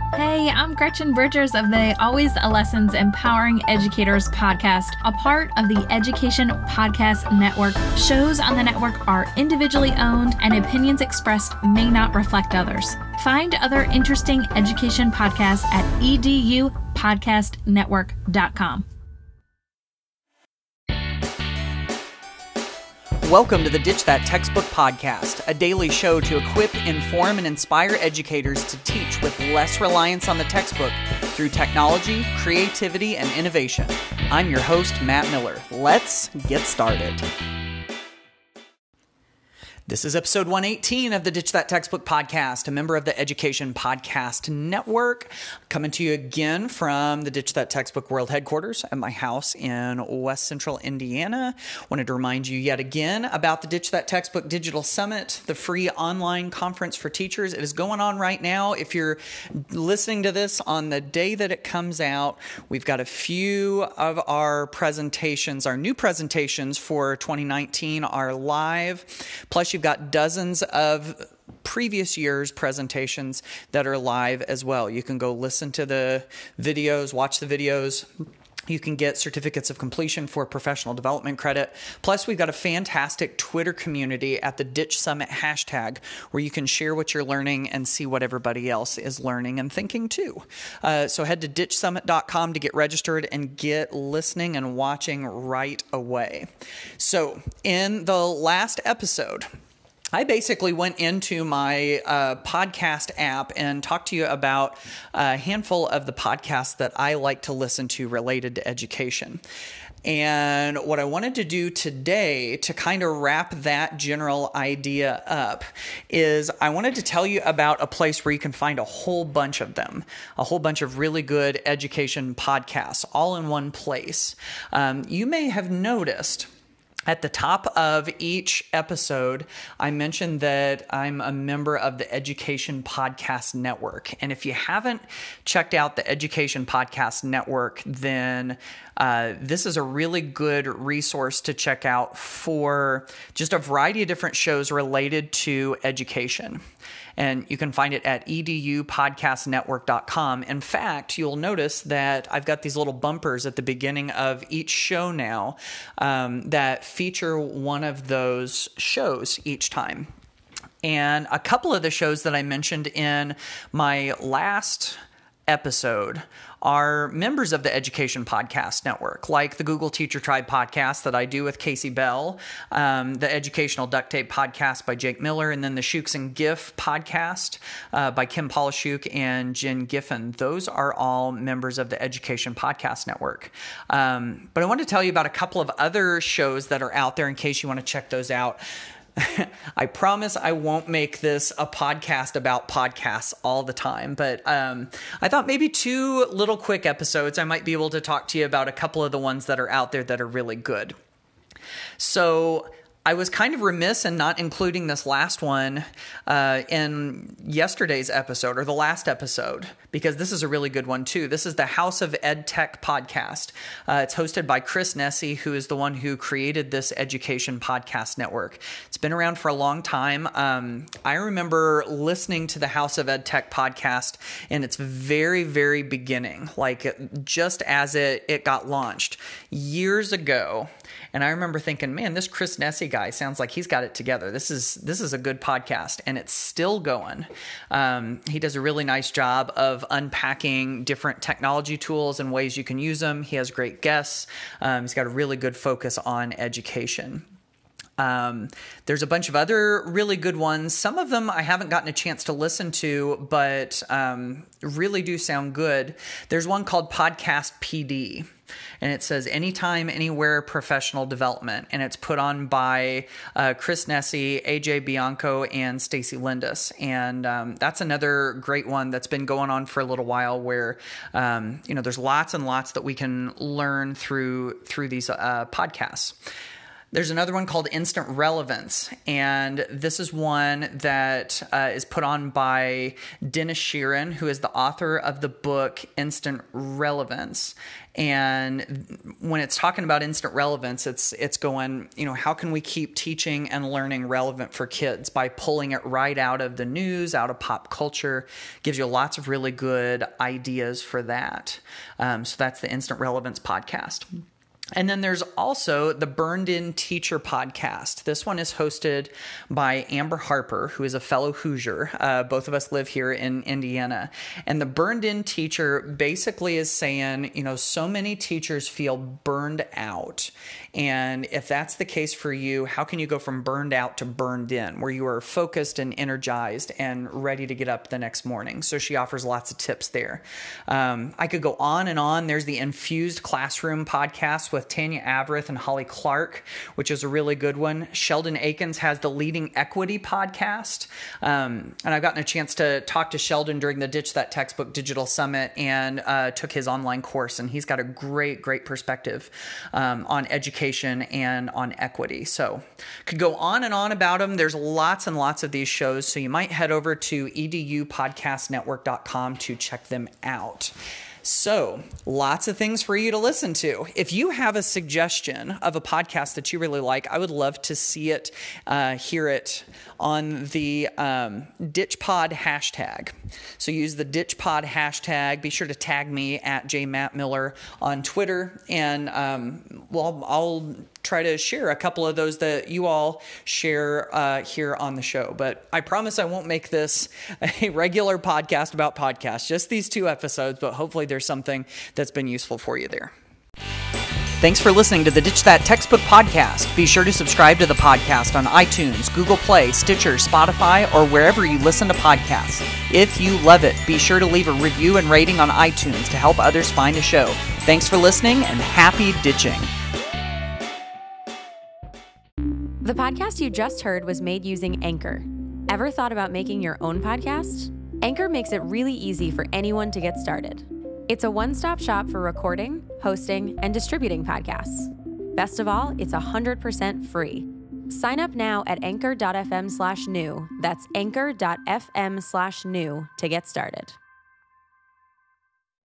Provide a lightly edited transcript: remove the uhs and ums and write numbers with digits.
Hey, I'm Gretchen Bridgers of the Always a Lessons Empowering Educators podcast, a part of the Education Podcast Network. Shows on the network are individually owned and opinions expressed may not reflect others. Find other interesting education podcasts at edupodcastnetwork.com. Welcome to the Ditch That Textbook Podcast, a daily show to equip, inform, and inspire educators to teach with less reliance on the textbook through technology, creativity, and innovation. I'm your host, Matt Miller. Let's get started. This is episode 118 of the Ditch That Textbook Podcast, a member of the Education Podcast Network, coming to you again from the Ditch That Textbook World Headquarters at my house in West Central Indiana. Wanted to remind you yet again about the Ditch That Textbook Digital Summit, the free online conference for teachers. It is going on right now. If you're listening to this on the day that it comes out, we've got a few of our presentations, our new presentations for 2019 are live. Plus, you've got dozens of previous year's presentations that are live as well. You can go listen to the videos, watch the videos. You can get certificates of completion for professional development credit. Plus, we've got a fantastic Twitter community at the Ditch Summit hashtag where you can share what you're learning and see what everybody else is learning and thinking too. So head to ditchsummit.com to get registered and get listening and watching right away. So in the last episode, I basically went into my podcast app and talked to you about a handful of the podcasts that I like to listen to related to education. And what I wanted to do today to kind of wrap that general idea up is I wanted to tell you about a place where you can find a whole bunch of them, a whole bunch of really good education podcasts all in one place. You may have noticed at the top of each episode, I mentioned that I'm a member of the Education Podcast Network. And if you haven't checked out the Education Podcast Network, then this is a really good resource to check out for just a variety of different shows related to education. And you can find it at edupodcastnetwork.com. In fact, you'll notice that I've got these little bumpers at the beginning of each show now that feature one of those shows each time. And a couple of the shows that I mentioned in my last episode are members of the Education Podcast Network, like the Google Teacher Tribe podcast that I do with Casey Bell, the Educational Duct Tape podcast by Jake Miller, and then the Shooks and Giff podcast by Kim Polishuk and Jen Giffen. Those are all members of the Education Podcast Network. But I want to tell you about a couple of other shows that are out there in case you want to check those out. I promise I won't make this a podcast about podcasts all the time, but I thought maybe 2 little quick episodes I might be able to talk to you about a couple of the ones that are out there that are really good. So I was kind of remiss in not including this last one in yesterday's episode or the last episode, because this is a really good one too. This is the House of Ed Tech podcast. It's hosted by Chris Nesi, who is the one who created this Education Podcast Network. It's been around for a long time. I remember listening to the House of Ed Tech podcast in its very, very beginning, like just as it got launched years ago. And I remember thinking, man, this Chris Nesi guy sounds like he's got it together. This is a good podcast, and it's still going. He does a really nice job of unpacking different technology tools and ways you can use them. He has great guests. He's got a really good focus on education. There's a bunch of other really good ones. Some of them I haven't gotten a chance to listen to, but really do sound good. There's one called Podcast PD. And it says Anytime, Anywhere Professional Development. And it's put on by Chris Nesi, AJ Bianco, and Stacy Lindus. And that's another great one that's been going on for a little while where, there's lots and lots that we can learn through these podcasts. There's another one called Instant Relevance, and this is one that is put on by Dennis Sheeran, who is the author of the book Instant Relevance. And when it's talking about instant relevance, it's going, how can we keep teaching and learning relevant for kids by pulling it right out of the news, out of pop culture. Gives you lots of really good ideas for that. So that's the Instant Relevance podcast. And then there's also the Burned In Teacher podcast. This one is hosted by Amber Harper, who is a fellow Hoosier. Both of us live here in Indiana. And the Burned In Teacher basically is saying, so many teachers feel burned out. And if that's the case for you, how can you go from burned out to burned in, where you are focused and energized and ready to get up the next morning? So she offers lots of tips there. I could go on and on. There's the Infused Classroom podcast with Tanya Averith and Holly Clark, which is a really good one. Sheldon Akins has the Leading Equity podcast. And I've gotten a chance to talk to Sheldon during the Ditch That Textbook Digital Summit and took his online course. And he's got a great perspective on education and on equity. So could go on and on about them. There's lots and lots of these shows. So you might head over to edupodcastnetwork.com to check them out. So lots of things for you to listen to. If you have a suggestion of a podcast that you really like, I would love to see it, hear it on the DitchPod hashtag. So use the DitchPod hashtag. Be sure to tag me at jmattmiller on Twitter, and I'll try to share a couple of those that you all share here on the show. But I promise I won't make this a regular podcast about podcasts, just these 2 episodes, but hopefully there's something that's been useful for you there. Thanks for listening to the Ditch That Textbook podcast. Be sure to subscribe to the podcast on iTunes, Google Play, Stitcher, Spotify, or wherever you listen to podcasts. If you love it, be sure to leave a review and rating on iTunes to help others find the show. Thanks for listening, and happy ditching. The podcast you just heard was made using Anchor. Ever thought about making your own podcast? Anchor makes it really easy for anyone to get started. It's a one-stop shop for recording, hosting, and distributing podcasts. Best of all, it's 100% free. Sign up now at anchor.fm/new. That's anchor.fm/new to get started.